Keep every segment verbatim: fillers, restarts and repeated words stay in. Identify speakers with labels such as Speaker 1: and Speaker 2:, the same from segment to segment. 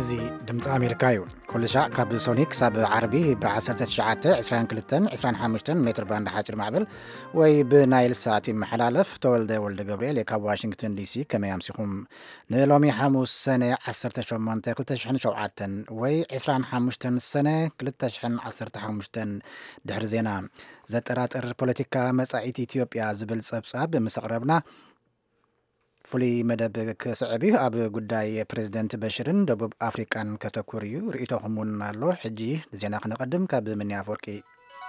Speaker 1: زي دمت أمريكا يو كل شيء كاب سونيك ساب عربي بعشرة شعات عشرين كلتن عشرين حمشتن متر باند حاجر معبل وبنايل ساعتين محلالف تولد ولد جبريل يكاب واشنطن دي سي كما يمسكهم نلومي حموس سنة عشرة شومان تاكل شحن شوعاتن وي عشرين حمشتن سنة كلتا شحن عشرة حمشتن دحر زينا زترات البوليتيكا مساعيت إثيوبيا زبل صبصاب مسقربنا فلي مدب كسعبي أب قداي بريزيدنت بشرن دبوب أفريكان كاتاكوريو رئيتهم من الله حجي زينا نقدم كاب من يافوركي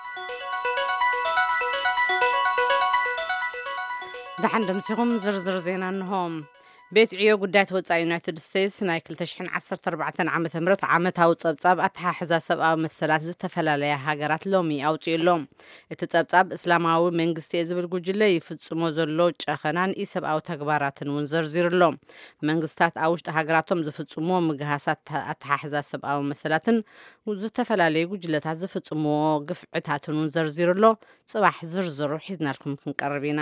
Speaker 2: دحن دمسهم زرزر زينا انهم بيت عيو قدات وصا يونايتد ستيتس ناي كلتشحن عشرة أربعة عام تمرت عامتها وصبصاب اتحاحزا سبقا مسلات زتفلاليا هاجرات لومي اوصيلهم اتتصبصاب اسلاماوي منግስቲ ዝብል ጉጅለ ይፍጽሞ ዘሎ ጨኸናን ኢሰብአዊ ተግባራትን ውን ዘርዚርሎም መንግስታት አውሽጥ ሃገራቶም ዝፍጽሞ ምግሃሳት አትሓሕዛ ሰብአዊ መስላትን ዝተፈላልዩ ጉጅለታት ዝፍጽሞ ግፍዕታትን ውን ዘርዚርሎ ጽባሕ ዝርዝሩ ሒዝናልኩም ክንቀርቢና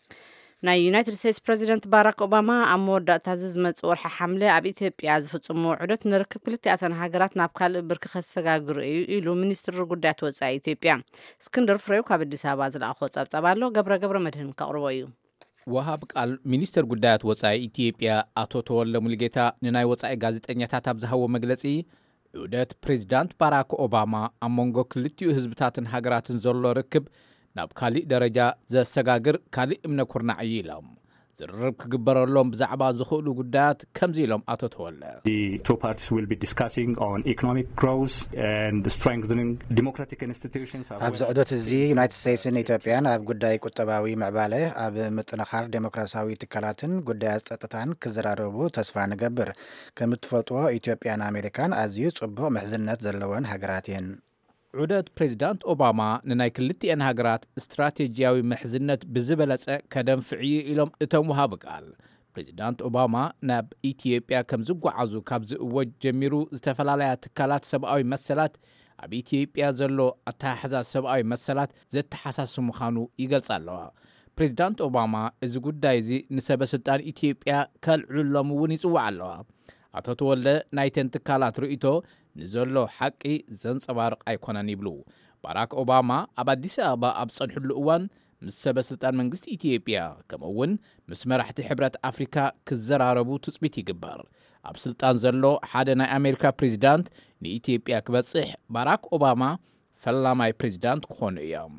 Speaker 2: ናይ ዩናይትድ ስቴትስ ፕሬዚደንት ባራክ ኦባማ ኣብ መወዳእታ ዝመጽእ ወርሒ ሓምለ ኣብ ኢትዮጵያ ዝፍጽሞ ዑደት ንርክብ ክልቲአተን ሃገራት ናብ ካልእ ብርኪ ከሰጋግሩ እዩ ኢሉ ሚኒስትር ጉዳያት ወጻኢ ኢትዮጵያ እስክንድር ፍሬው ካብ አዲስ አበባ ዝለኣኾ ጸብጸብ ኣሎ ገብረ ገብረ መድህን ከቕርቦ እዩ
Speaker 3: ወሃብ ቃል ሚኒስትር ጉዳያት ወጻኢ ኢትዮጵያ አቶ ተወለ ሙልጌታ ንናይ ወጻኢ ጋዜጠኛታት ኣብ ዝሃቦ መግለጺ ዑደት ፕሬዚዳንት ባራክ ኦባማ ኣብ መንጎ ክልቲኡ ህዝብታትን ሃገራትን ዘሎ ርክብ ናብ ካሊእ ደረጃ ዘሰጋግር ካሊእ እምነ ኩርናዕ ኢሎም ዝርርብ ክግበረሎም ብዛዕባ ዝኽእሉ ጉዳያት ከምዚ ኢሎም አቶ ተወለ
Speaker 4: The two parties will be discussing on economic growth and strengthening democratic institutions.
Speaker 1: ኣብ ዝዕዶት እዚ ዩናይትድ ስቴትስን ኢትዮጵያን ኣብ ጉዳይ ቁጠባዊ ምዕባለ ኣብ ምጥንኻር ዴሞክራሲያዊ ትካላትን ጉዳያት ጸጥታን ክዘራረቡ ተስፋ ንገብር ከም እትፈልጥዎ ኢትዮጵያን ኣሜሪካን ኣዝዩ ጽቡቕ ምሕዝነት ዘለወን ሃገራት እየን
Speaker 3: ዑደት ፕሬዚዳንት ኦባማ ንናይ ክልቲአን ሃገራት ስትራቴጂያዊ ምሕዝነት ብዝበለጸ ከደንፍዕ ኢሎም እቶም ወሃብ ቃል ፕሬዚዳንት ኦባማ ናብ ኢትዮጵያ ከም ዝጓዓዙ ካብ ዝእወጅ ጀሚሩ ዝተፈላለያ ትካላት ሰብአዊ መሰላት ኣብ ኢትዮጵያ ዘሎ ኣተሓሕዛ ሰብአዊ መሰላት ዘተሓሳስቡ ምዃኑ ይገልጽ ኣለዋ ፕሬዚዳንት ኦባማ እዚ ጉዳይ እዚ ንሰበስልጣን ኢትዮጵያ ከልዕሎም እውን ይጽዋዕ ኣለዋ አቶ ተወለ ናይተን ትካላት ርእይቶ ንዘሎ ሓቂ ዘንጸባርቕ ኣይኮነን ይብሉ ባራክ ኦባማ ኣብ አዲስ አበባ ኣብ ጸንሕሉ እዋን ምስ ሰበስልጣን መንግስቲ ኢትዮጵያ ከምኡውን ምስ መራሕቲ ሕብረት ኣፍሪካ ክዘራረቡ ትጽቢት ይግበር ኣብ ስልጣን ዘሎ ሓደ ናይ ኣሜሪካ ፕሬዚዳንት ንኢትዮጵያ ክበጽሕ ባራክ ኦባማ ፈላማይ ፕሬዚዳንት ክኾኑ እዮም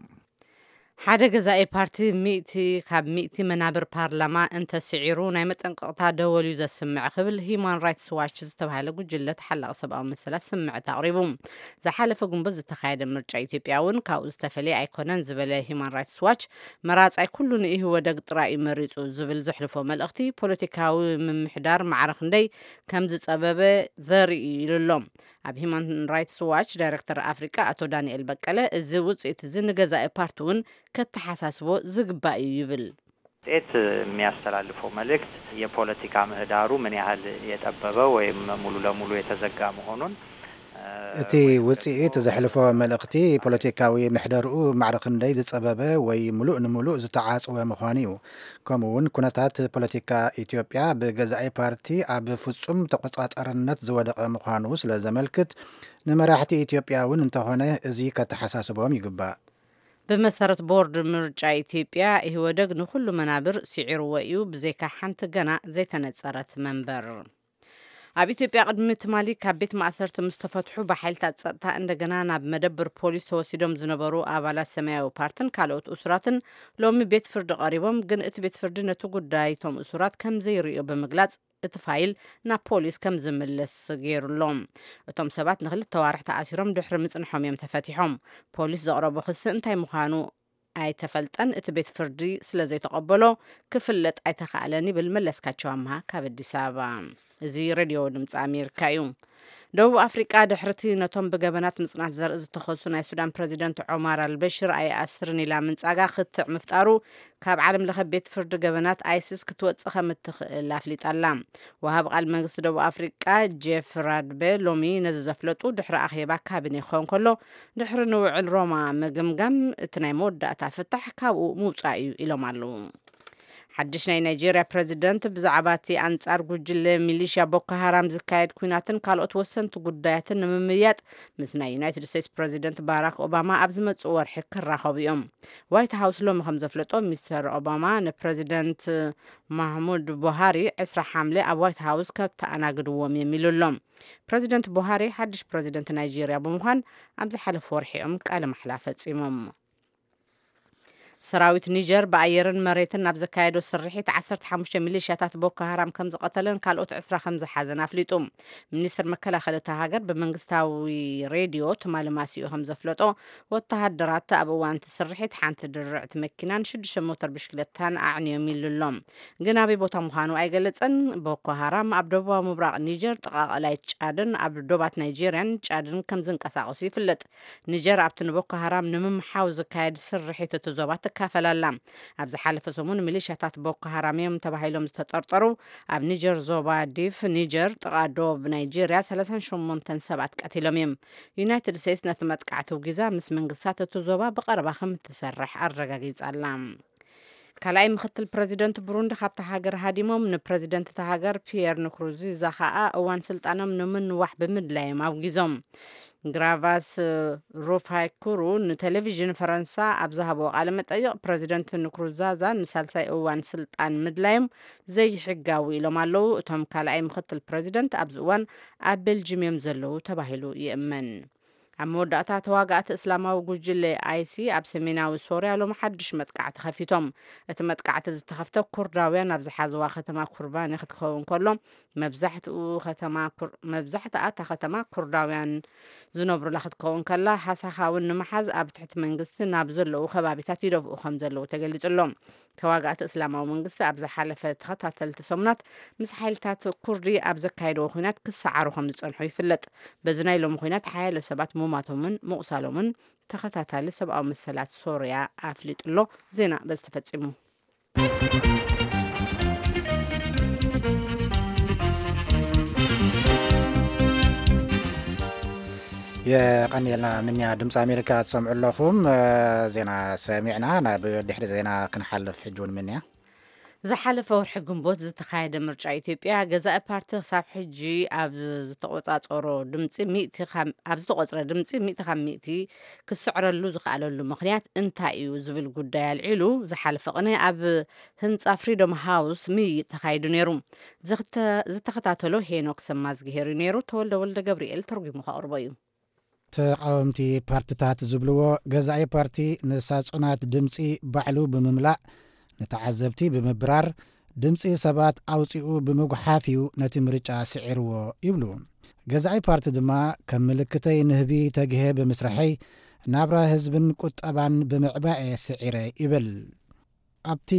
Speaker 2: ሓደ ገዛኢ ፓርቲ ሚእቲ ካብ ሚእቲ መናብር ፓርላማ እንተስዒሩ ናይ መጠንቀቕታ ደወል እዩ ዘስምዕ ክብል ሂማን ራይትስ ዋች ዝተባሃለ ጉጅለ ሓላቕ ሰብኣዊ መሰላት ስምዕት ኣቕሪቡ ዝሓለፈ ጉንበት ዝተኻየደ ምርጫ ኢትዮጵያ እውን ካብኡ ዝተፈለየ ኣይኮነን ዝበለ ሂማን ራይትስ ዋች መራጻይ ኩሉ ንኢህወደግ ጥራይ መሪጹ ዝብል ዘሕልፎ መልእኽቲ ፖለቲካዊ ምምሕዳር ማዕረኽ እንደይ ከም ዝጸበበ ዘርኢ ኢሉሎም ኣብ ሂማን ራይትስ ዋች ዳይሬክተር አፍሪካ አቶ ዳንኤል በቀለ እዚ ውጽኢት እዚ ንገዛኢ ፓርቲ እውን ከተሐሳስቦ ዝግባእ እዩ ይብል
Speaker 5: ጤት የሚያስተላልፈው መልእክት የፖለቲካ ምህዳሩ ምን ያህል የጠበበ ወይም ሙሉ ለሙሉ የተዘጋ መሆኑን
Speaker 1: እቲ ውጽኢት ዘሕልፎ መልእኽቲ ፖለቲካዊ ምሕደርኡ ማዕረኽ እንደይ ዝጸበበ ወይ ሙሉእ ንሙሉእ ዝተዓጽወ ምዃኑ እዩ ከምኡውን ኩነታት ፖለቲካ ኢትዮጵያ ብገዛኢ ፓርቲ ኣብ ፍጹም ተቆጻጸርነት ዝወደቐ ምዃኑ ስለ ዘመልክት ንመራሕቲ ኢትዮጵያ እውን እንተኾነ እዚ ከተሓሳስቦም ይግባእ
Speaker 2: በመሰረት ቦርድ ምርጫ ኢትዮጵያ ኢህወደግ ንኩሉ መናብር ሲዒርዎ እዩ ብዘይካ ሓንቲ ገና ዘይተነጸረት መንበር ኣብ ኢትዮጵያ ቅድሚ ትማሊ ካብ ቤት ማእሰርቲ ምስ ተፈትሑ ብሓይልታት ጸጥታ እንደገና ናብ መደብር ፖሊስ ተወሲዶም ዝነበሩ ኣባላት ሰማያዊ ፓርቲን ካልኦት እሱራትን ሎሚ ቤት ፍርዲ ቀሪቦም ግን እቲ ቤት ፍርዲ ነቲ ጉዳይ ቶም እሱራት ከም ዘይርዮ ብምግላጽ እቲ ፋይል ናብ ፖሊስ ከም ዝምለስ ገይሩሎም እቶም ሰባት ንኽልተ ተዋርሕ ተኣሲሮም ድሕሪ ምጽንሖም እዮም ተፈቲሖም ፖሊስ ዘቕረቦ ክሲ እንታይ ምዃኑ ኣይተፈልጠን እቲ ቤት ፍርዲ ስለ ዘይተቐበሎ ክፍለጥ ኣይተኻእለን ይብል መለስካቸው ኣምሃ ካብ አዲስ አበባ እዚ ሬድዮ ድምፂ ኣሜሪካ እዩ ደቡብ አፍሪካ ድሕርቲ ነቶም ብገበናት ምጽናት ዘርኢ ዝተኸሱ ናይ ሱዳን ፕሬዚደንት ዑመር አልበሽር ኣይኣስርን ኢላ ምንጻጋ ክትዕ ምፍጣሩ ካብ ዓለም ለኸ ቤት ፍርዲ ገበናት ኣይሲስ ክትወጽእ ከም እትኽእል ኣፍሊጣላ ወሃብ ቃል መንግስቲ ደቡብ አፍሪካ ጄፍ ራድቤ ሎሚ ነዚ ዘፍለጡ ድሕሪ ኣኼባ ካቢነ ክኸውን ከሎ ድሕሪ ንውዕል ሮማ ምግምጋም እቲ ናይ መወዳእታ ፍታሕ ካብኡ ምውፃእ እዩ ኢሎም ኣለዉ ሓድሽ ናይ ናይጄሪያ ፕሬዚደንት ብዛዕባ እቲ አንጻር ጉጅለ ሚሊሽያ ቦኮ ሃራም ዝካየድ ኩናትን ካልኦት ወሰንቲ ጉዳያትን ንምምያጥ ምስ ናይ ዩናይትድ ስቴትስ ፕሬዚደንት ባራክ ኦባማ ኣብ ዝመጽእ ወርሒ ክራኸቡ እዮም። ዋይት ሃውስ ሎሚ ከም ዘፍለጦ ሚስተር ኦባማ ንፕሬዚደንት ማህሙድ ቡሃሪ ዕስራ ሓምሌ ኣብ ዋይት ሃውስ ከተኣናግድዎም የሚሉሎም። ፕሬዚደንት ቡሃሪ ሓድሽ ፕሬዚደንት ናይጄሪያ ብምዃን ኣብ ዝሓለፈ ወርሒ እዮም ቃለ መሕላ ፈጺሞም። ሰራዊት ኒጀር በአየርን መሬትን ናብ ዘካየዶ ስርሒት ዓሰርተ ሓሙሽተ ሚሊሽያታት ቦኮ ሃራም ከም ዝቀተለን ካልኦት ዕስራ ከም ዝሓዘን አፍሊጡ። ሚኒስትር መከላኸሊ እታ ሃገር ብመንግስታዊ ሬድዮ ትማሊ ማሲኡ ከም ዘፍለጦ ወተሃደራት ኣብ እዋን እቲ ስርሒት ሓንቲ ድርዕቲ መኪናን ሽዱሽተ ሞተር ብሽክሌታን ኣዕንዮም ኢሉሎም። ግን ኣበይ ቦታ ምዃኑ ኣይገለጸን። ቦኮ ሃራም ኣብ ደቡባዊ ምብራቕ ኒጀር ጥቃቐላይ ጫድን ኣብ ዶባት ናይጄርያን ጫድን ከም ዝንቀሳቐሱ ይፍለጥ። ኒጀር ኣብቲ ንቦኮ ሃራም ንምምሓው ዝካየድ ስርሒት እቲ ዞባ ካፈላላ ኣብ ዝሓለፈ ሰሙን ሚሊሽያታት ቦኮ ሃራም እዮም ተባሂሎም ዝተጠርጠሩ ኣብ ኒጀር ዞባ ዲፍ ኒጀር ጥቃ ደቡብ ናይጄርያ ሰላሳ ወሸሞንተ ሰባት ቀቲሎም እዮም። ዩናይትድ ስቴትስ ነቲ መጥቃዕቲ ውጊዛ ምስ መንግስታት እቲ ዞባ ብቐረባ ከም እትሰርሕ ኣረጋጊጻላ። ካልኣይ ምክትል ፕሬዚደንት ብሩንዲ ካብታ ሃገር ሃዲሞም ንፕሬዚደንት እታ ሃገር ፒየር ንኩሩንዚዛ ከዓ እዋን ስልጣኖም ንምንዋሕ ብምድላዮም ኣውጊዞም። ግራቫስ ሩፋይኩሩ ንቴሌቪዥን ፈረንሳ ኣብ ዝሃቦ ቃለ መጠይቅ ፕሬዚደንት ንኩሩንዚዛ ንሳልሳይ እዋን ስልጣን ምድላዮም ዘይሕጋዊ ኢሎም ኣለው። እቶም ካልኣይ ምክትል ፕሬዚደንት ኣብዚ እዋን ኣብ ቤልጅየም እዮም ዘለው ተባሂሉ ይእመን። ኣብ መወዳእታ ተዋጋእቲ እስላማዊ ጉጅለ አይሲ ኣብ ሰሜናዊ ሶርያ ሎም ሓድሽ መጥቃዕቲ ከፊቶም። እቲ መጥቃዕቲ ዝተኸፍተ ኩርዳውያን ኣብ ዝሓዝዋ ከተማ ኩርባን ክትከውን ከሎ መብዛሕትኡ ከተማ መብዛሕትኣ እታ ከተማ ኩርዳውያን ዝነብሩላ ክትከውን ከላ ሓሳኻውን ንምሓዝ ኣብ ትሕቲ መንግስቲ ናብ ዘለዉ ከባቢታት ይደፍኡ ከም ዘለዉ ተገሊጹሎም። ተዋጋእቲ እስላማዊ መንግስቲ ኣብ ዝሓለፈ ተኸታተልቲ ሰሙናት ምስ ሓይልታት ኩርዲ ኣብ ዘካየድዎ ኩናት ክሰዓሩ ከም ዝጸንሑ ይፍለጥ። በዚ ናይ ሎሚ ኩናት ሓያሎ ሰባት ሞማቶምን ምቁሳሎምን ተኸታታሊ ሰብኣዊ መሰላት ሶርያ ኣፍሊጡሎ። ዜና በዚ ተፈጺሙ።
Speaker 1: የቀኒልና ምንያ ድምፂ አሜሪካ ትሰምዑ ኣለኹም። ዜና ሰሚዕና ናብ ድሕሪ ዜና ክንሓልፍ ሕጁን ምንያ
Speaker 2: ዝሓለፈ ወርሒ ግንቦት ዝተካየደ ምርጫ ኢትዮጵያ ገዛኢ ፓርቲ ክሳብ ሕጂ ኣብ ዝተቆጻጸሮ ድምፂ ኣብ ዝተቆጽረ ድምፂ ሚእቲ ካብ ሚእቲ ክስዕረሉ ዝኽኣለሉ ምክንያት እንታይ እዩ ዝብል ጉዳይ ኣልዒሉ ዝሓለፈ ቅነ ኣብ ህንፃ ፍሪዶም ሃውስ ምይይጥ ተካይዱ ነይሩ። ዝተኸታተሎ ሄኖክ ሰማዝጌሄሩ ነይሩ። ተወልደ ወልደ ገብርኤል ተርጉሙ ከቅርቦ እዩ።
Speaker 1: ተቃወምቲ ፓርቲታት ዝብልዎ ገዛኢ ፓርቲ ንሳጹናት ድምፂ ባዕሉ ብምምላእ ነተዓዘብቲ ብምብራር ድምፂ ሰባት ኣውፂኡ ብምጉሓፍ እዩ ነቲ ምርጫ ስዒርዎ ይብሉ። ገዛኢ ፓርቲ ድማ ከም ምልክተይ ንህቢ ተግሄ ብምስራሐይ ናብራ ህዝብን ቁጠባን ብምዕባኤ ስዒረ ይብል። ኣብቲ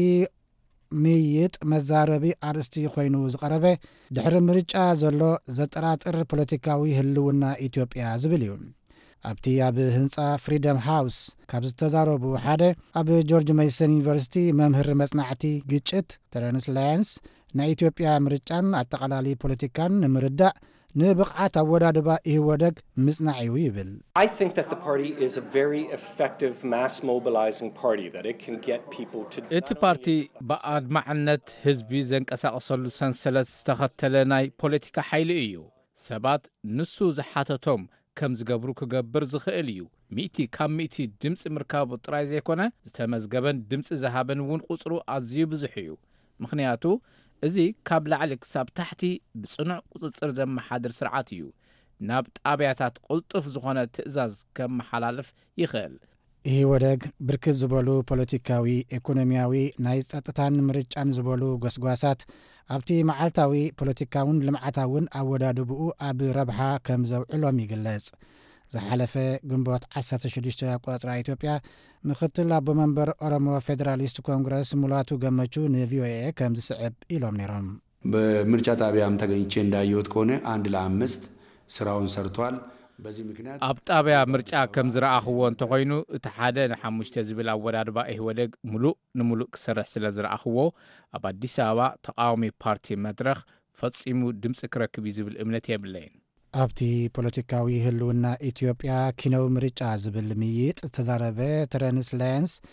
Speaker 1: ምይይጥ መዛረቢ ኣርእስቲ ኮይኑ ዝቐረበ ድሕሪ ምርጫ ዘሎ ዘጠራጥር ፖለቲካዊ ህልውና ኢትዮጵያ ዝብል እዩ። ኣብቲ ኣብ ህንፃ ፍሪደም ሃውስ ካብ ዝተዛረቡ ሓደ ኣብ ጆርጅ ሜሰን ዩኒቨርሲቲ መምህር መጽናዕቲ ግጭት ትራንስላየንስ ናይ ኢትዮጵያ ምርጫን ኣጠቓላሊ ፖለቲካን ንምርዳእ ንብቕዓት ኣወዳድባ ይህወደግ ምጽናዕ እዩ ይብል።
Speaker 6: I think that the party is a very effective mass mobilizing party that it can get people to
Speaker 3: እቲ ፓርቲ ብኣድማዕነት ህዝቢ ዘንቀሳቐሰሉ ሰንሰለት ዝተኸተለ ናይ ፖለቲካ ሓይሊ እዩ። ሰባት ንሱ ዝሓተቶም ከም ዝገብሩ ክገብር ዝኽእል እዩ። ሚእቲ ካብ ሚእቲ ድምፂ ምርካቡ ጥራይ ዘይኮነ ዝተመዝገበን ድምፂ ዝሃበን እውን ቁፅሩ ኣዝዩ ብዙሕ እዩ። ምክንያቱ እዚ ካብ ላዕሊ ክሳብ ታሕቲ ብጽኑዕ ቁፅፅር ዘመሓድር ስርዓት እዩ። ናብ ጣብያታት ቁልጡፍ ዝኾነ ትእዛዝ ከም መሓላለፍ ይኽእል።
Speaker 1: ይህ ወደግ ብርክት ዝበሉ ፖለቲካዊ ኢኮኖሚያዊ ናይ ጸጥታን ምርጫን ዝበሉ ጎስጓሳት ኣብቲ መዓልታዊ ፖለቲካውን ልምዓታውን ኣወዳድብኡ ኣብ ረብሓ ከም ዘውዕሎም ይግለጽ። ዝሓለፈ ግንቦት ዓሰርተ ሽዱሽተ ቆጽራ ኢትዮጵያ ምክትል ኣቦ መንበር ኦሮሞ ፌዴራሊስት ኮንግረስ ሙላቱ ገመቹ ንቪኦኤ ከም ዝስዕብ ኢሎም ነይሮም።
Speaker 7: በምርጫ ጣቢያም ተገኝቼ እንዳየሁት ከሆነ አንድ ለአምስት ስራውን ሰርቷል። በዚህ ምክንያት
Speaker 3: ኣብ ጣብያ ምርጫ ከም ዝረኣኽዎ እንተኮይኑ እቲ ሓደ ንሓሙሽተ ዝብል ኣወዳድባ ኢህወደግ ሙሉእ ንሙሉእ ክሰርሕ ስለ ዝረኣኽዎ ኣብ አዲስ አበባ ተቃዋሚ ፓርቲ መድረኽ ፈጺሙ ድምፂ ክረክብ ዝብል እምነት የብለይን።
Speaker 1: ኣብቲ ፖለቲካዊ ህልውና ኢትዮጵያ ኪነው ምርጫ ዝብል ምይይጥ ዝተዛረበ ትራንስላየንስ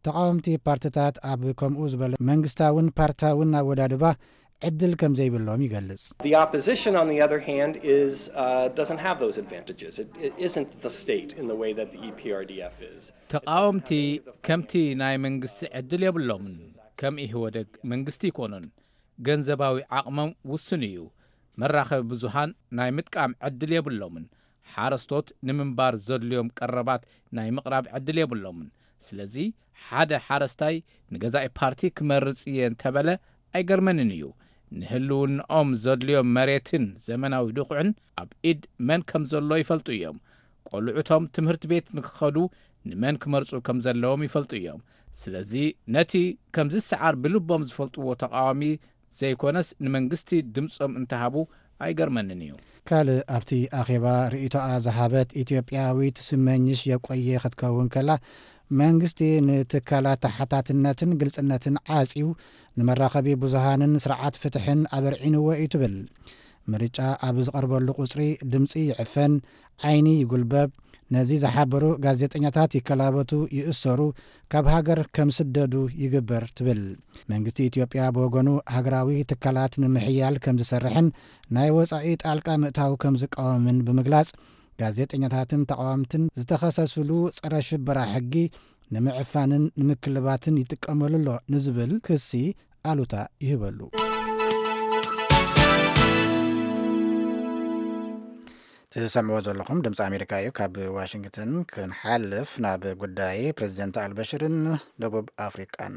Speaker 1: ተቃወምቲ ፓርቲታት ኣብ ከምኡ ዝበለ መንግስታውን ፓርታውን ኣወዳድባ ዕድል ከም ዘይብሎም ይገልጽ።
Speaker 6: The opposition on the other hand is uh, doesn't have those advantages. It, it isn't the state in the way that the E P R D F is.
Speaker 3: ተቃወምቲ ከምቲ ናይ መንግስቲ ዕድል የብሎምን ከም ኢህወደግ መንግስቲ ይኮኑን ገንዘባዊ ዓቕሞም ውስን እዩ መራኸቢ ብዙሃን ናይ ምጥቃም ዕድል የብሎምን ሓረስቶት ንምንባር ዘድልዮም ቀረባት ናይ ምቕራብ ዕድል የብሎምን ስለዚ ሓደ ሓረስታይ ንገዛኢ ፓርቲ ክመርጽ እየ እንተበለ ኣይገርመንን እዩ ንህልውንኦም ዘድልዮም መሬትን ዘመናዊ ድኹዕን ኣብ ኢድ መን ከም ዘሎ ይፈልጡ እዮም ቆልዑቶም ትምህርቲ ቤት ንክኸዱ ንመን ክመርጹ ከም ዘለዎም ይፈልጡ እዮም ስለዚ ነቲ ከም ዝሰዓር ብልቦም ዝፈልጥዎ ተቃዋሚ ዘይኮነስ ንመንግስቲ ድምጾም እንተሃቡ ኣይገርመንን እዩ
Speaker 1: ካልእ ኣብቲ ኣኼባ ርእይቶኣ ዝሃበት ኢትዮጵያዊት ስመኝሽ የቆየ ክትከውን ከላ መንግስቲ ንትካላት ተሓታትነትን ግልጽነትን ዓጺው ንመራኸቢ ብዙሃንን ስርዓት ፍትሕን ኣበርዒንዎ እዩ ትብል ምርጫ ኣብ ዝቐርበሉ ቁጽሪ ድምፂ ይዕፈን ዓይኒ ይጉልበብ ነዚ ዝሓበሩ ጋዜጠኛታት ይከላበቱ ይእሰሩ ካብ ሃገር ከም ስደዱ ይግበር ትብል መንግስቲ ኢትዮጵያ ብወገኑ ሃገራዊ ትካላት ንምሕያል ከም ዝሰርሕን ናይ ወጻኢ ጣልቃ ምእታው ከም ዝቃወምን ብምግላጽ ጋዜጠኛታትን ተቃዋምትን ዝተኸሰሱሉ ጸረ ሽበራ ሕጊ ንምዕፋንን ንምክልባትን ይጥቀመሉሎ ንዝብል ክሲ ኣሉታ ይህበሉ ትሰምዑ ዘለኹም ድምፂ ኣሜሪካ እዩ ካብ ዋሽንግተን ክንሓልፍ ናብ ጉዳይ ፕሬዚደንት አልበሽርን ደቡብ ኣፍሪቃን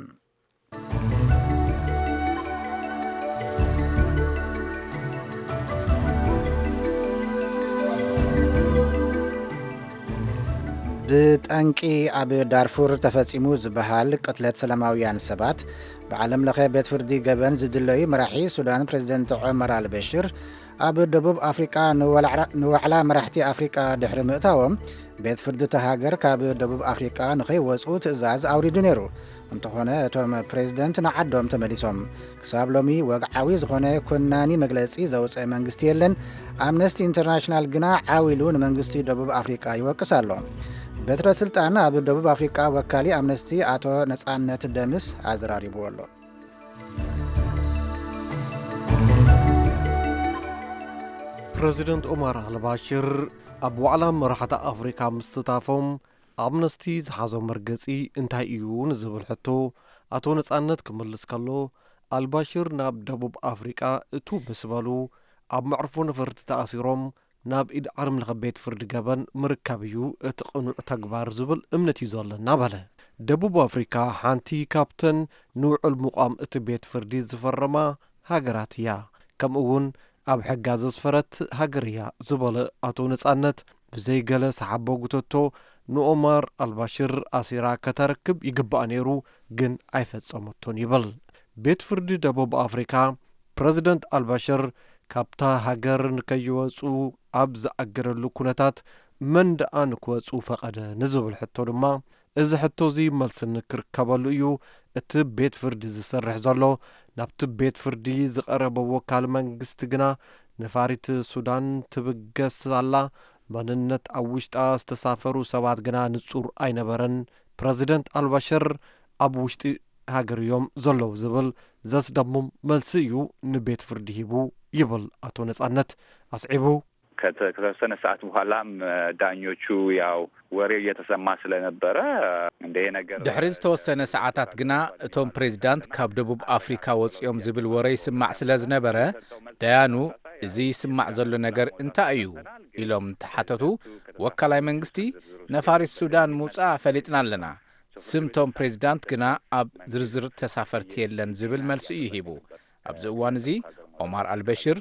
Speaker 1: ብጠንቂ ኣብ ዳርፉር ተፈጺሙ ዝበሃል ቅትለት ሰላማውያን ሰባት ብዓለም ለኸ ቤት ፍርዲ ገበን ዝድለዩ መራሒ ሱዳን ፕሬዚደንት ዑመር አልበሽር ኣብ ደቡብ ኣፍሪቃ ንዋዕላ መራሕቲ ኣፍሪቃ ድሕሪ ምእታዎም ቤት ፍርዲ ተሃገር ካብ ደቡብ ኣፍሪቃ ንኸይወፁ ትእዛዝ ኣውሪዱ ነይሩ እንተኾነ እቶም ፕሬዚደንት ንዓዶም ተመሊሶም ክሳብ ሎሚ ወግዓዊ ዝኾነ ኮናኒ መግለጺ ዘውፅአ መንግስቲ የለን ኣምነስቲ ኢንተርናሽናል ግና ዓዊሉ ንመንግስቲ ደቡብ ኣፍሪቃ ይወቅስ ኣሎ በትረ ስልጣን ኣብ ደቡብ ኣፍሪቃ ወካሊ ኣምነስቲ ኣቶ ነጻነት ደምስ ኣዘራሪብዎ ኣሎ
Speaker 8: ፕሬዚደንት ዑመር አልባሽር ኣብ ዋዕላ መራሕቲ ኣፍሪካ ምስትታፎም ኣምነስቲ ዝሓዞም መርገጺ እንታይ እዩ ንዝብል ሕቶ ኣቶ ነጻነት ክምልስ ከሎ አልባሽር ናብ ደቡብ ኣፍሪቃ እቱ ምስ በሉ ኣብ መዕርፎ ነፈርቲ ተኣሲሮም ናብ ኢድ ዓለም ለኸ ቤት ፍርዲ ገበን ምርካብ እዩ እቲ ቅኑዕ ተግባር ዝብል እምነት እዩ ዘለና በለ ደቡብ ኣፍሪካ ሓንቲ ካብተን ንውዕል ምቋም እቲ ቤት ፍርዲ ዝፈረማ ሃገራት እያ ከምኡ እውን ኣብ ሕጋ ዘስፈረት ሃገር እያ ዝበለ ኣቶ ነጻነት ብዘይገለ ሰሓቦ ጉተቶ ንኦማር አልባሽር ኣሲራ ከተረክብ ይግባእ ነይሩ ግን ኣይፈጸመቶን ይብል ቤት ፍርዲ ደቡብ ኣፍሪካ ፕሬዚደንት አልባሽር ካብታ ሃገር ንከይወፁ ኣብ ዝኣገረሉ ኩነታት መንደኣ ንክወፁ ፈቐደ ንዝብል ሕቶ ድማ እዚ ሕቶ እዚ መልሲ ንክርከበሉ እዩ እቲ ቤት ፍርዲ ዝሰርሕ ዘሎ ናብቲ ቤት ፍርዲ ዝቐረበ ወካል መንግስቲ ግና ነፋሪት ሱዳን ትብገስ ኣላ መንነት ኣብ ውሽጣ ዝተሳፈሩ ሰባት ግና ንጹር ኣይነበረን ፕሬዚደንት አልባሽር ኣብ ውሽጢ ሃገር እዮም ዘለዉ ዝብል ዘስደምም መልሲ እዩ ንቤት ፍርዲ ሂቡ ይብል ኣቶ ነጻነት ኣስዒቡ
Speaker 9: ከተወሰነ ሰዓት በኋላም ዳኞቹ ያው ወሬ እየተሰማ ስለነበረ እንደ ነገር
Speaker 3: ድሕሪ ዝተወሰነ ሰዓታት ግና እቶም ፕሬዚዳንት ካብ ደቡብ ኣፍሪካ ወጽኦም ዝብል ወሬ ይስማዕ ስለ ዝነበረ ዳያኑ እዚ ይስማዕ ዘሎ ነገር እንታይ እዩ ኢሎም ተሓተቱ ወካላይ መንግስቲ ነፋሪት ሱዳን ሙፃእ ፈሊጥና ኣለና ስምቶም ፕሬዚዳንት ግና ኣብ ዝርዝር ተሳፈርቲ የለን ዝብል መልሲ እዩ ሂቡ ኣብዚ እዋን እዚ ዑመር አልበሽር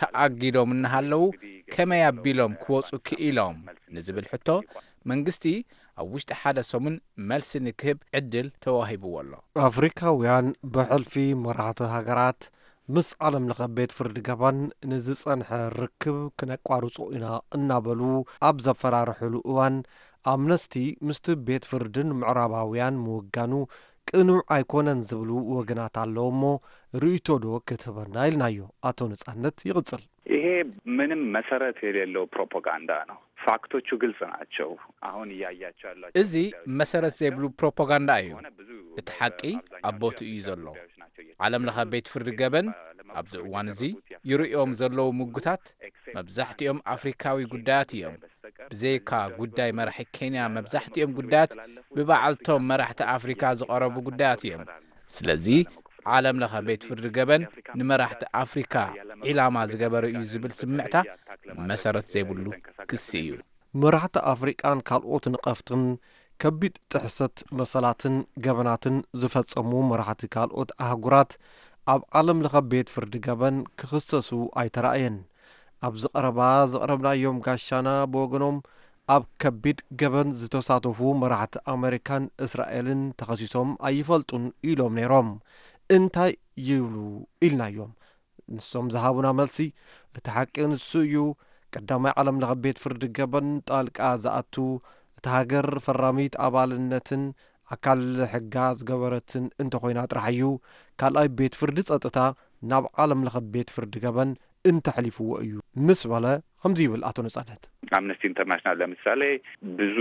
Speaker 3: ተኣጊዶም እናሃለው ከመይ ኣቢሎም ክወፁ ክኢሎም ንዝብል ሕቶ መንግስቲ ኣብ ውሽጢ ሓደ ሰሙን መልሲ ንክህብ ዕድል ተዋሂብዎ ኣሎ
Speaker 8: ኣፍሪካውያን ብሕልፊ መራሕቲ ሃገራት ምስ ዓለም ለኸ ቤት ፍርዲ ገባን ንዝጸንሐ ርክብ ክነቋርጹ ኢና እናበሉ ኣብ ዘፈራርሕሉ እዋን ኣምነስቲ ምስቲ ቤት ፍርድን ምዕራባውያን ምውጋኑ ቅኑዕ ኣይኮነን ዝብሉ ወገናት ኣለዎ እሞ ርእይቶ ዶ ክትበና ኢልናዮ ኣቶ ነጻነት ይቕጽል
Speaker 9: ይሄ ምንም መሰረት የሌለው ፕሮፓጋንዳ ነው ፋክቶቹ ግልጽ ናቸው አሁን እያያቸው ያላችሁ
Speaker 3: እዚ መሰረት ዘይብሉ ፕሮፓጋንዳ እዩ እቲ ሓቂ ኣቦቱ እዩ ዘሎ ዓለም ለኸ ቤት ፍርዲ ገበን ኣብዚ እዋን እዚ ይርእዮም ዘለዉ ምጉታት መብዛሕትኦም ኣፍሪካዊ ጉዳያት እዮም ብዘይካ ጉዳይ መራሒ ኬንያ መብዛሕትኦም ጉዳያት ብባዕልቶም መራሕቲ ኣፍሪካ ዝቐረቡ ጉዳያት እዮም ስለዚ ዓለም ለኸ ቤት ፍርዲ ገበን ንመራሕቲ ኣፍሪካ ኢላማ ዝገበረ እዩ ዝብል ስምዕታ መሰረት ዘይብሉ ክሲ እዩ
Speaker 8: መራሕቲ ኣፍሪቃን ካልኦት ንቐፍትን ከቢድ ጥሕሰት መሰላትን ገበናትን ዝፈጸሙ መራሕቲ ካልኦት ኣህጉራት ኣብ ዓለም ለኸ ቤት ፍርዲ ገበን ክኽሰሱ ኣይተረኣየን ኣብ ዝቐረባ ዘቕረብናዮም ጋሻና ብወገኖም ኣብ ከቢድ ገበን ዝተሳተፉ መራሕቲ ኣሜሪካን እስራኤልን ተኸሲሶም ኣይፈልጡን ኢሎም ነይሮም እንታይ ይብሉ ኢልናዮም ንሶም ዝሃቡና መልሲ እቲ ሓቂ ንሱ እዩ ቀዳማይ ዓለም ለኸ ቤት ፍርዲ ገበን ጣልቃ ዝኣቱ እቲ ሃገር ፈራሚት ኣባልነትን ኣካል ሕጋ ዝገበረትን እንተኾይና ጥራሕ እዩ ካልኣይ ቤት ፍርዲ ጸጥታ ናብ ዓለም ለኸ ቤት ፍርዲ ገበን እንተሕሊፍዎ እዩ ምስ በለ ከምዚ ይብል አቶ ነጻነት
Speaker 9: አምነስቲ ኢንተርናሽናል ለምሳሌ ብዙ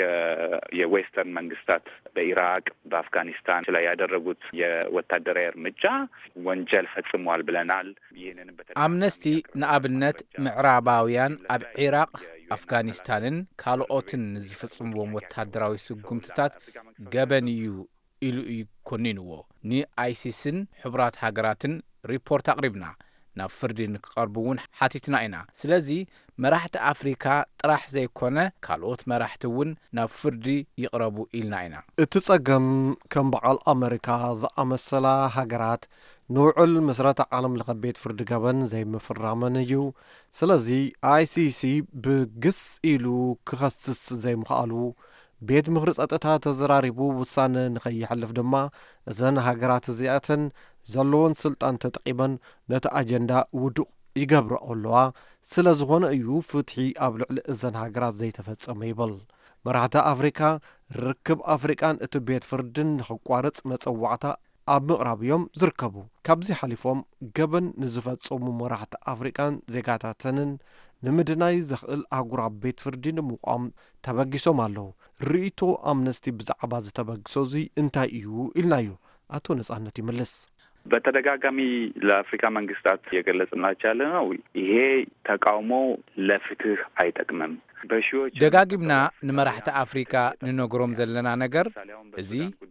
Speaker 9: የዌስተርን መንግስታት በኢራቅ በአፍጋኒስታን ላይ ያደረጉት የወታደራዊ እርምጃ ወንጀል ፈጽሟል ብለናል ይሄንን
Speaker 3: አምነስቲ ንአብነት ምዕራባውያን አብ ኢራቅ አፍጋኒስታንን ካልኦትን ዝፈጽምዎም ወታደራዊ ስጉምትታት ገበን እዩ ኢሉ ይኮንንዎ ኒ አይሲስን ሕብራት ሃገራትን ሪፖርት አቅሪብና ናብ ፍርዲ ንቀርቡውን ሓቲትና ኢና ስለዚ መራሕቲ አፍሪካ ጥራሕ ዘይኮነ ካልኦት መራሕቲውን ናብ ፍርዲ ይቅረቡ ኢልና ኢና
Speaker 8: እቲ ጸገም ከም በዓል አሜሪካ ዝኣመሰላ ሃገራት ንውዕል መስረታ ዓለም ለኸ ቤት ፍርዲ ገበን ዘይምፍራመን እዩ ስለዚ አይሲሲ ብግስ ኢሉ ክኸስስ ዘይምኽኣሉ ቤት ምኽሪ ጸጥታ ተዘራሪቡ ውሳነ ንኸይሕልፍ ድማ እዘን ሃገራት እዚኣተን ዘለዎን ስልጣን ተጠቂመን ነቲ አጀንዳ ውዱቕ ይገብሮ ኣለዋ ስለ ዝኾነ እዩ ፍትሒ ኣብ ልዕሊ እዘን ሃገራት ዘይተፈጸመ ይብል መራሕቲ አፍሪካ ርክብ አፍሪቃን እቲ ቤት ፍርድን ንኽቋረጽ መጸዋዕታ ኣብ ምቕራብ እዮም ዝርከቡ ካብዚ ሓሊፎም ገበን ንዝፈጸሙ መራሕቲ አፍሪቃን ዜጋታተንን ንምድናይ ዘኽእል ኣህጉራዊ ቤት ፍርዲ ንምቋም ተበጊሶም ኣለዉ ርእይቶ አምነስቲ ብዛዕባ ዝተበግሶ እዚ እንታይ እዩ ኢልናዩ አቶ ነጻነት ይመልስ
Speaker 9: በተደጋጋሚ ለአፍሪካ መንግስታት የገለጽናቸው ያለ ነው ይሄ ተቃውሞ ለፍትህ አይጠቅምም በሺዎች
Speaker 3: ደጋግምና ንመራሕቲ አፍሪካ ንነገሮም ዘለና ነገር እዚ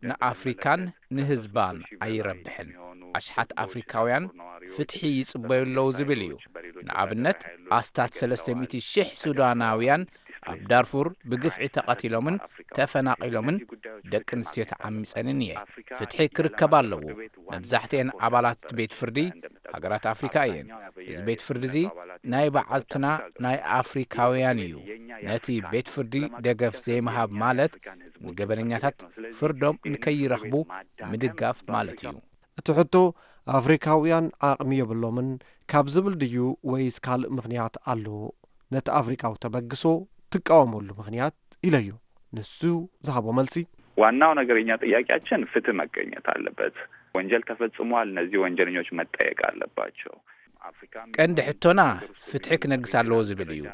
Speaker 3: ንአፍሪካን ንህዝባን አይረብሕን አሽሓት አፍሪካውያን ፍትሒ ይጽበዩለው ዝብል እዩ ንኣብነት ኣስታት ሰለስተ ሚእቲ ሽሕ ሱዳናውያን ኣብ ዳርፉር ብግፍዒ ተቐቲሎምን ተፈናቂሎምን ደቂ ኣንስትዮ ተዓሚፀንን እየ ፍትሒ ክርከብ ኣለዎ መብዛሕትአን ኣባላት ቤት ፍርዲ ሃገራት አፍሪካ እየን እዚ ቤት ፍርዲ እዚ ናይ በዓልትና ናይ አፍሪካውያን እዩ ነቲ ቤት ፍርዲ ደገፍ ዘይመሃብ ማለት ንገበነኛታት ፍርዶም ንከይረኽቡ ምድጋፍ ማለት እዩ
Speaker 8: እቲ ሕቶ አፍሪካውያን ዓቕሚ የብሎምን ካብ ዝብል ድዩ ወይስ ካልእ ምኽንያት ኣሎ ነቲ አፍሪካዊ ተበግሶ ትቃወመሉ ምክንያት ይለዩ ንሱ ዝሃቦ መልሲ
Speaker 9: ዋናው ነገርኛ ጥያቄያችን ፍትህ መገኘት አለበት ወንጀል ተፈጽሟል እነዚህ ወንጀለኞች መጠየቅ አለባቸው አፍሪካ
Speaker 3: ቀንዲ ሕቶና ፍትህ ክነግስ ኣለዎ ዝብል እዩ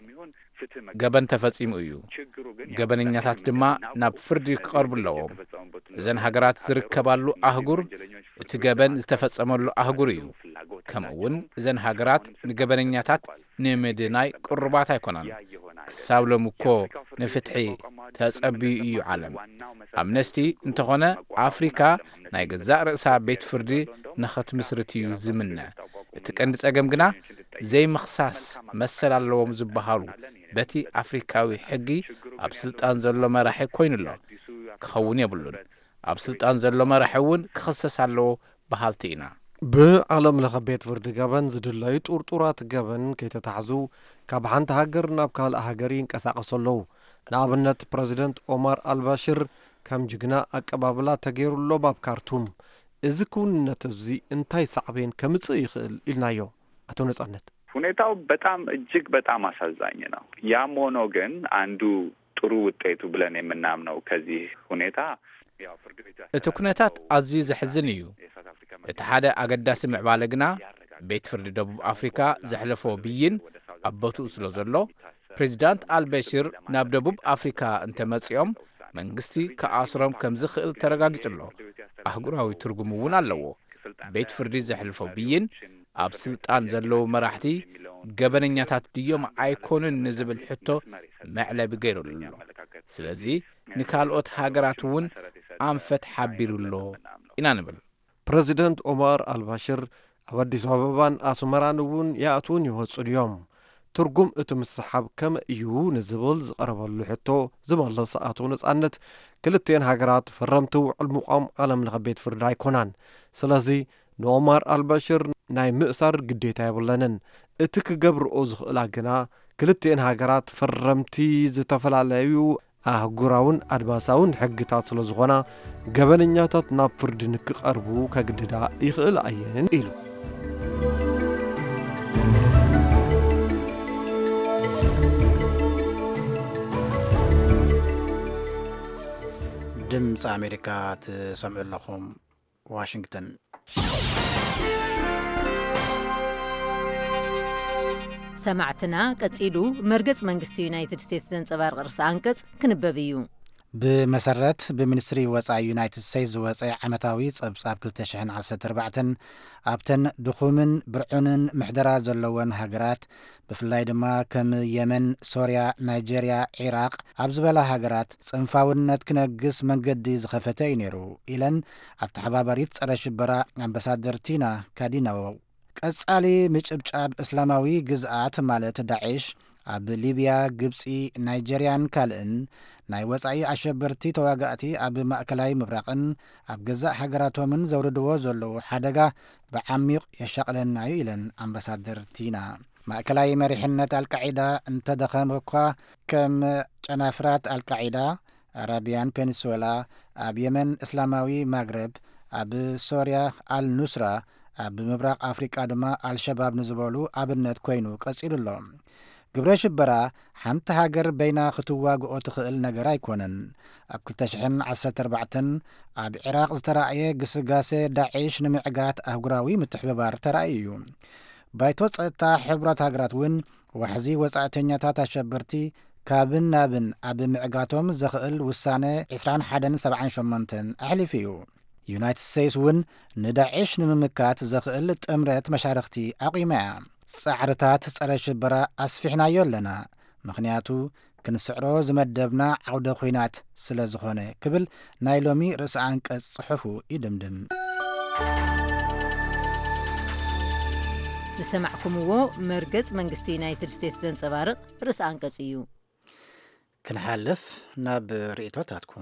Speaker 3: ገበን ተፈጺሙ እዩ ገበነኛታት ድማ ናብ ፍርዲ ክቐርቡ ኣለዎም እዘን ሃገራት ዝርከባሉ አህጉር እቲ ገበን ዝተፈጸመሉ አህጉር እዩ ከምኡውን እዘን ሃገራት ንገበነኛታት ንምድናይ ቁርባት ኣይኮናን ክሳብሎም እኮ ንፍትሒ ተጸቢዩ እዩ ዓለም አምነስቲ እንተኾነ አፍሪካ ናይ ገዛእ ርእሳ ቤት ፍርዲ ንኸትምስርት እዩ ዝምነ እቲ ቀንዲ ጸገም ግና ዘይምኽሳስ መሰል ኣለዎም ዝበሃሉ በቲ አፍሪካዊ ሕጊ ኣብ ስልጣን ዘሎ መራሒ ኮይኑሎ ክኸውን የብሉን ኣብ ስልጣን ዘሎ መራሒ እውን ክኽሰስ ኣለዎ በሃልቲ ኢና
Speaker 8: ብዓለም ለኸ ቤት ፍርዲ ገበን ዝድለዩ ጡርጡራት ገበን ከይተታሕዙ ካብ ሓንቲ ሃገር ናብ ካልእ ሃገር ይንቀሳቐሱ ኣለዉ ንኣብነት ፕሬዚደንት ኦማር አልባሽር ከም ጅግና ኣቀባብላ ተገይሩሎም ኣብ ካርቱም እዚ ክውንነት እዚ እንታይ ሳዕቤን ከምጽእ ይኽእል ኢልናዮ አቶ ነጻነት
Speaker 9: ሁኔታው በጣም እጅግ በጣም አሳዛኝ ነው ያም ሆኖ ግን አንዱ ጥሩ ውጤቱ ብለን የምናምነው ከዚህ ሁኔታ ያው ፍርድ ቤት
Speaker 3: እቲ ኩነታት ኣዝዩ ዘሕዝን እዩ እቲ ሓደ ኣገዳሲ ምዕባለ ግና ቤት ፍርዲ ደቡብ አፍሪካ ዘሕለፎ ብይን ኣቦቱ ስለ ዘሎ ፕሬዚዳንት አልበሽር ናብ ደቡብ አፍሪካ እንተመጽኦም መንግስቲ ከኣስሮም ከም ዝኽእል ተረጋጊጹሎ ኣህጉራዊ ትርጉም እውን ኣለዎ ቤት ፍርዲ ዘሕልፎ ብይን ኣብ ስልጣን ዘለዉ መራሕቲ ገበነኛታት ድዮም ኣይኮኑን ንዝብል ሕቶ መዕለቢ ገይሩሉ ስለዚ ንካልኦት ሃገራት እውን ኣንፈት ሓቢሩሎ ኢና ንብል
Speaker 8: ፕሬዚደንት ኦማር አልባሽር ኣብ አዲስ አበባን ኣስመራን እውን ይኣትውን ይወፁን እዮም ትርጉም እቲ ምስሓብ ከም እዩ ንዝብል ዝቐረበሉ ሕቶ ዝመለስ ኣቶ ነጻነት ክልቴን ሃገራት ፈረምቲ ውዕል ምቋም ዓለም ለኸ ቤት ፍርዲ ኣይኮናን ስለዚ ንኦማር አልባሽር ናይ ምእሳር ግዴታ የብለንን እቲ ክገብርኦ ዝኽእላ ግና ክልቴን ሃገራት ፈረምቲ ዝተፈላለዩ ኣህጉራውን ኣድማሳውን ሕግታት ስለ ዝኾና ገበነኛታት ናብ ፍርዲ ንክቐርቡ ከግድዳ ይኽእል ኣየን ኢሉ
Speaker 1: ድምፂ ኣሜሪካ ትሰምዑ ኣለኹም ዋሽንግተን
Speaker 10: ሰማዕትና ቀጺሉ መርገጽ መንግስቲ ዩናይትድ ስቴትስ ዘንጸባርቕ ርእሲ አንቀጽ ክንበብ እዩ
Speaker 1: ብመሰረት ብሚኒስትሪ ወጻኢ ዩናይትድ ስቴትስ ዝወፀ ዓመታዊ ጸብጻብ ክልተ ሽሕን ዓሰርተ ኣርባዕተ ኣብተን ድኹምን ብርዑንን ምሕደራ ዘለወን ሃገራት ብፍላይ ድማ ከም የመን ሶርያ ናይጀርያ ኢራቅ ኣብ ዝበላ ሃገራት ጽንፋውነት ክነግስ መንገዲ ዝኸፈተ እዩ ነይሩ ኢለን ኣተሓባባሪት ጸረ ሽበራ ኣምባሳደር ቲና ካዲናዎ ቀጻሊ ምጭብጫብ እስላማዊ ግዝኣት ማለት ዳዒሽ ኣብ ሊብያ ግብፂ ናይጀርያን ካልእን ናይ ወጻኢ ኣሸበርቲ ተዋጋእቲ ኣብ ማእከላይ ምብራቕን ኣብ ገዛእ ሃገራቶምን ዘውርድዎ ዘለዉ ሓደጋ ብዓሚቕ የሻቕለና እዩ ኢለን ኣምባሳደር ቲና ማእከላይ መሪሕነት አልቃዒዳ እንተደኸመ እኳ ከም ጨናፍራት አልቃዒዳ አረቢያን ፔኒንሱላ ኣብ የመን እስላማዊ ማግረብ ኣብ ሶርያ አልኑስራ ኣብ ምብራቕ አፍሪቃ ድማ አልሸባብ ንዝበሉ ኣብነት ኮይኑ ቀጺሉሎ ግብረ ሽበራ ሓንቲ ሃገር በይና ክትዋግኦ ትኽእል ነገር ኣይኮነን ኣብ ክልተ ሽሕን ዓሰርተ ኣርባዕተ ኣብ ኢራቅ ዝተራእየ ግስጋሴ ዳዒሽ ንምዕጋት ኣህጉራዊ ምትሕብባር ተራእዩ እዩ ባይቶ ጸጥታ ሕብራት ሃገራት እውን ዋሕዚ ወጻእተኛታት ኣሸበርቲ ካብን ናብን ኣብ ምዕጋቶም ዘኽእል ውሳነ عشرين واحد سبعة ثمانية ኣሕሊፉ እዩ ዩናይትድ ስቴትስ እውን ንዳዒሽ ንምምካት ዘኽእል ጥምረት መሻርክቲ ኣቂማ ጻዕርታት ጸረ ሽበራ ኣስፊሕናዮ ኣለና ምኽንያቱ ክንስዕሮ ዝመደብና ዓውደ ኹይናት ስለ ዝኾነ ክብል ናይ ሎሚ ርእሲ አንቀጽ ጽሑፉ ይድምድም
Speaker 10: ዝሰማዕኩምዎ መርገጽ መንግስቲ ዩናይትድ ስቴትስ ዘንጸባርቕ ርእሲ አንቀጽ እዩ
Speaker 1: ክንሓልፍ ናብ ርእቶታትኩም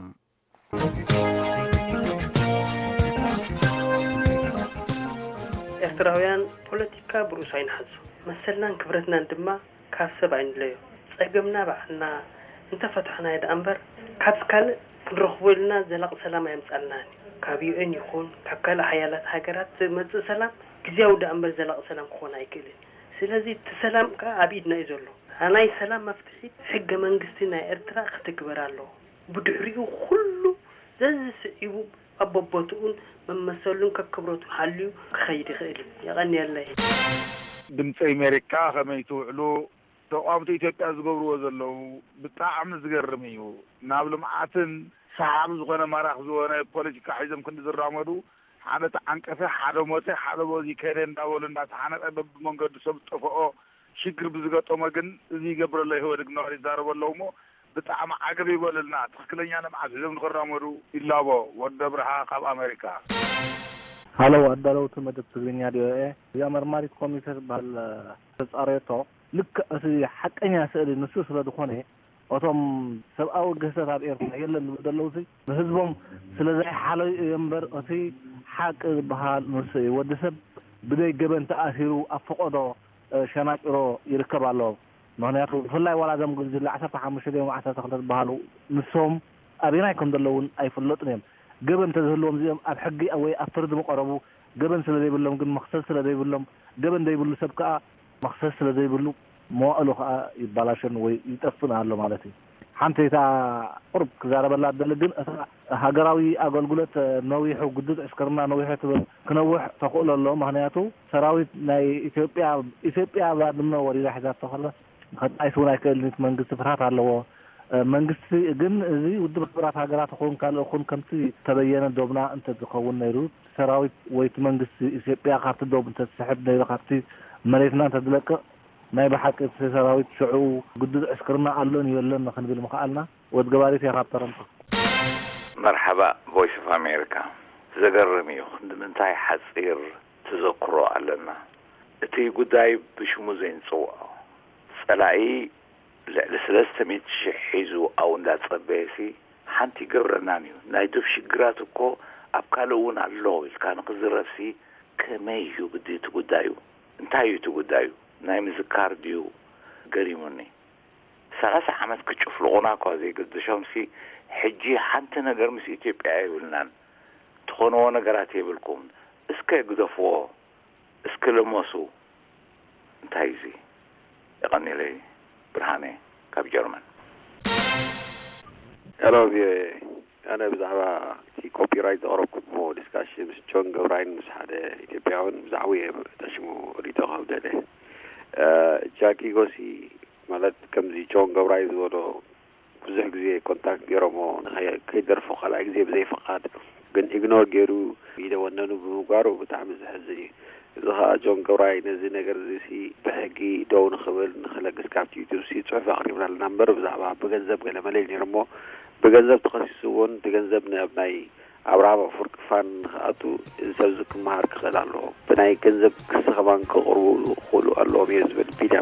Speaker 11: ኤርትራውያን ፖለቲካ ብሩስ አይንሐዙ መሰልናን ክብረትናን ድማ ካብ ሰብ አይንለዩ ጸገምና ባዕልና እንተፈታሕና ይዳ አንበር ካብ ካል ክንረኽበልና ዘላቕ ሰላም አይምጻልናን ካብ ዩኤን ይኹን ካብ ካል ሓያላት ሃገራት ዝመጽእ ሰላም ግዚያው ዳ አንበር ዘላቕ ሰላም ክኾን አይክእልን ስለዚህ ተሰላም ካ አብይድና ይዘሎ አናይ ሰላም መፍትሒ ሕገ መንግስቲ ናይ ኤርትራ ክትግበር ኣሎ ብድሕሪኡ ሁሉ ዘዝስዒቡ አቦቦቱን መመሰሉን ከክብሮቱ ሓልዩ ክኸይድ ይኽእል ይቐኒ ያለይ
Speaker 12: ድምፂ አሜሪካ ከመይቱ ውዕሉ ተቋምቲ ኢትዮጵያ ዝገብርዎ ዘለዉ ብጣዕሚ ዝገርም እዩ ናብ ልምዓትን ሰሓብ ዝኾነ ማራኽ ዝኾነ ፖለቲካ ሒዞም ክንዝራመዱ ሓደ ተዓንቀፈ ሓደ ሞተ ሓደ ቦዚ ከደ እንዳበሉ እንዳተሓነቀ በብመንገዱ ሰብ ጠፍኦ ሽግር ብዝገጠመ ግን እዚ ይገብረሎ ይወድግ ነው ይዛረበለው ሞ ብጣዕሚ ዓገብ ይበልና ትክክለኛ ልምዓት ሒዞም ንኽራመዱ ይላቦ ወደ ብርሃ ካብ አሜሪካ
Speaker 13: ሃሎ አዳለውት መደብ ትግርኛ ዲኦኤ የመርማሪት ኮሚቴር ባል ተጻረቶ ልክ እቲ ሓቀኛ ስእሊ ንሱ ስለ ዝኾነ እቶም ሰብኣዊ ገሰት ኣብ ኤርትራ የለን ዝደለውሲ ብህዝቦም ስለዘይ ሓለዩ እምበር እቲ ሓቂ ዝበሃል ንሱ ወዲ ሰብ ብደይ ገበን ተኣሲሩ ኣብ ፈቆዶ ሸናጭሮ ይርከብ ኣሎ ምክንያቱ ብፍላይ ዋላ ዞም ግዝላ ዓሰርተ ሓሙሽተ ደቂቃ ዓሰርተ ክልተ ዝበሃሉ ንሶም ኣበየናይ ከም ዘለውን ኣይፍለጡን እዮም ገበን ተዝህልዎም እዚኦም ኣብ ሕጊ ወይ ኣብ ፍርዲ መቐረቡ ገበን ስለ ዘይብሎም ግን መክሰስ ስለ ዘይብሎም ገበን ዘይብሉ ሰብ ከዓ መክሰስ ስለ ዘይብሉ መዋእሉ ከዓ ይባላሽን ወይ ይጠፍን ኣሎ ማለት እዩ ሓንቲ እታ ቁርብ ክዛረበላ ደለ ግን እታ ሃገራዊ ኣገልግሎት ነዊሑ ግድድ ዕስከርና ነዊሑ ትብል ክነውሕ ተኽእሎ ኣሎ ምክንያቱ ሰራዊት ናይ ኢትዮጵያ ኢትዮጵያ ባድመ ወሪዳ ሒዛቶ ከላ ከጣይስ እውን ኣይክእልኒት መንግስቲ ፍርሃት ኣለዎ መንግስቲ ግን እዚ ውድብ ሕቡራት ሃገራት ኾን ካልእ ኾን ከምቲ ተበየነ ዶብና እንተ ዝኸውን ነይሩ ሰራዊት ወይ መንግስቲ ኢትዮጵያ ካብቲ ዶብ እንተስሕብ ነይሩ ካብቲ መሬትና እንተዝለቅቕ ናይ ብሓቂ ሰራዊት ሽዑ ግዱድ ዕስክርና ኣሎን የለን ክንብል ምኽኣልና ወድ ገባሪት ያኻብተረምቶ
Speaker 14: መርሓባ ቮይስ ኦፍ አሜሪካ ዘገርም እዩ ንምንታይ ሓፂር ትዘክሮ ኣለና እቲ ጉዳይ ብሽሙ ዘይንፅውዖ ጸላኢ ልዕሊ ሰለስተ ሚእቲ ሽሕ ሒዙ ኣብ እንዳፀበየሲ ሓንቲ ገብረናን እዩ ናይ ዶብ ሽግራት እኮ ኣብ ካልእ እውን ኣሎ ኢልካ ንክዝረብሲ ከመይ እዩ ግዲ እቲ ጉዳዩ እንታይ እዩ እቲ ጉዳዩ ናይ ምዝካር ድዩ ገሪሙኒ ሰላሳ ዓመት ክጭፍልቑና እኳ ዘይገድሾምሲ ሕጂ ሓንቲ ነገር ምስ ኢትዮጵያ ይብልናን ትኾነዎ ነገራት የብልኩም እስከ ግደፍዎ እስከ ለሞሱ እንታይ እዚ يقنيلي برهاني كاب جرمن
Speaker 15: Hello, أنا بزعوا في كوبي رايت أوروب مو ديسكاشن مش جون جوراين مش حدا يتبعون بزعوية تشمو ريتو هودله جاكي غوسي مالت كم زي جون جوراين ولو بزح زي كونتاكت جرمو هي كيدر فوق على زي بزي فقط جن إغنور جرو إذا وننو بمقارو بتعمل زي إذا جون جوراين زي نجار زي سي بحكي دون خبر نخلق سكابت يوتيوب سي تعرف أقرب على النمبر بزعوا بجذب قال مالين يرمو بجذب تخصصون تجذبنا بناي أبراهام فرق فان أتو زوجك مارك خلالو بناي جذب كسخبان كقرو خلو الله ميز بالبيدام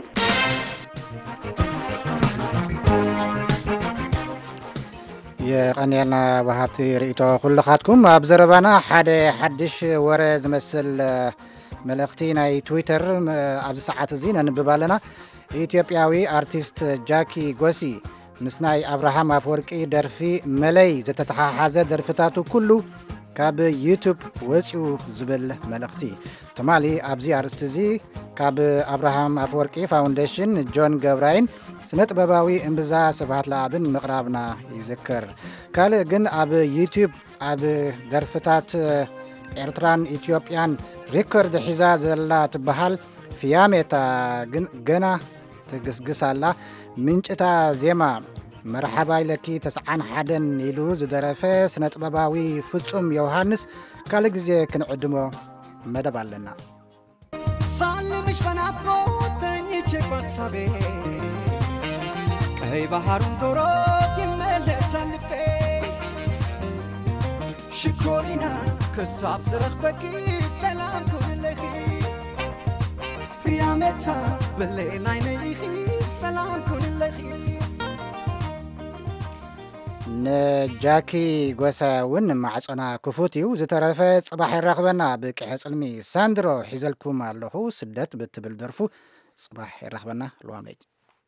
Speaker 1: يقنينا وهابتي ريتو كل خاتكم أبزربانا حد حدش ورز مثل ملختي ناي تويتر أبز ساعات زين نببالنا إثيوبياوي أرتيست جاكي غوسي مسناي أبراهام أفوركي درفي ملاي زتتحاحازة درفتاتو كله كاب يوتيوب وسيو زبل ملختي تمالي أبزي أرستزي كاب أبراهام أفوركي فاونديشن جون جبراين سنت باباوي انبزا سبعات لابن مقرابنا يذكر قال جن أب يوتيوب أب درفتات إرتران إثيوبيان ريكورد حزاز الله تبهال فيامتا جنا تقسقس الله منشتا زيما مرحبا لكي تسعان حدن يلوز درفة سنت باباوي فتسوم يوهانس قال جزي كن عدمو مدب لنا
Speaker 16: صالي مش بنافرو تاني تشيك بسابي كي بحارون زورو يمالي سالفي شكورينا كساب سرخ بكي سلام كل لخي في عمتا بلي ناينيخي سلام كل لخي نجاكي غوسا ون معصنا كفوتيو زترفه صباح الرخبنا بقي حصلمي ساندرو حزلكم الله سدت بتبل درفو صباح الرخبنا لواميد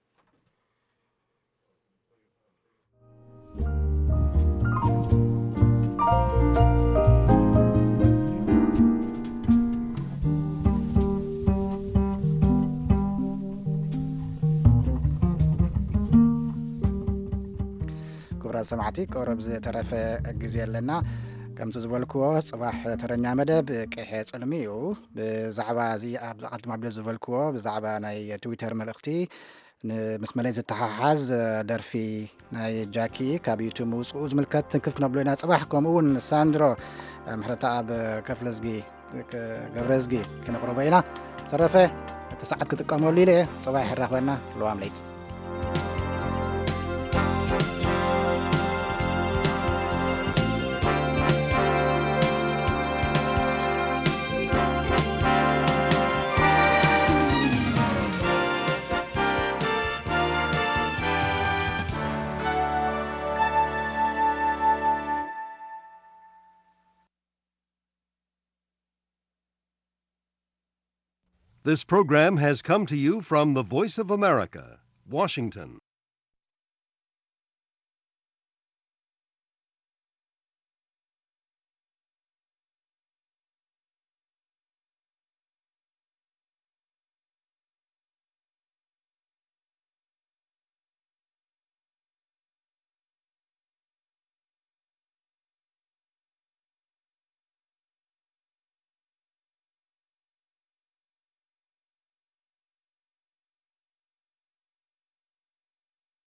Speaker 16: كبرى سمعتي قرب زي ترفه جزي لنا كم تزولكو صباح ترنيا مدب كحي صلميو بزعبا زي قد ما بلا زولكو بزعبا ناي تويتر ملختي مسملي زتحاحز درفي ناي جاكي كابيوتو موسوز ملكت تنكفتنا بلونا صباحكم اون ساندرو محرتا بكفلزجي غبرزجي كنا قربينا ترفه تسعد كتقاموا لي صباح الرخبنا لو عمليت
Speaker 17: This program has come to you from the Voice of America, Washington.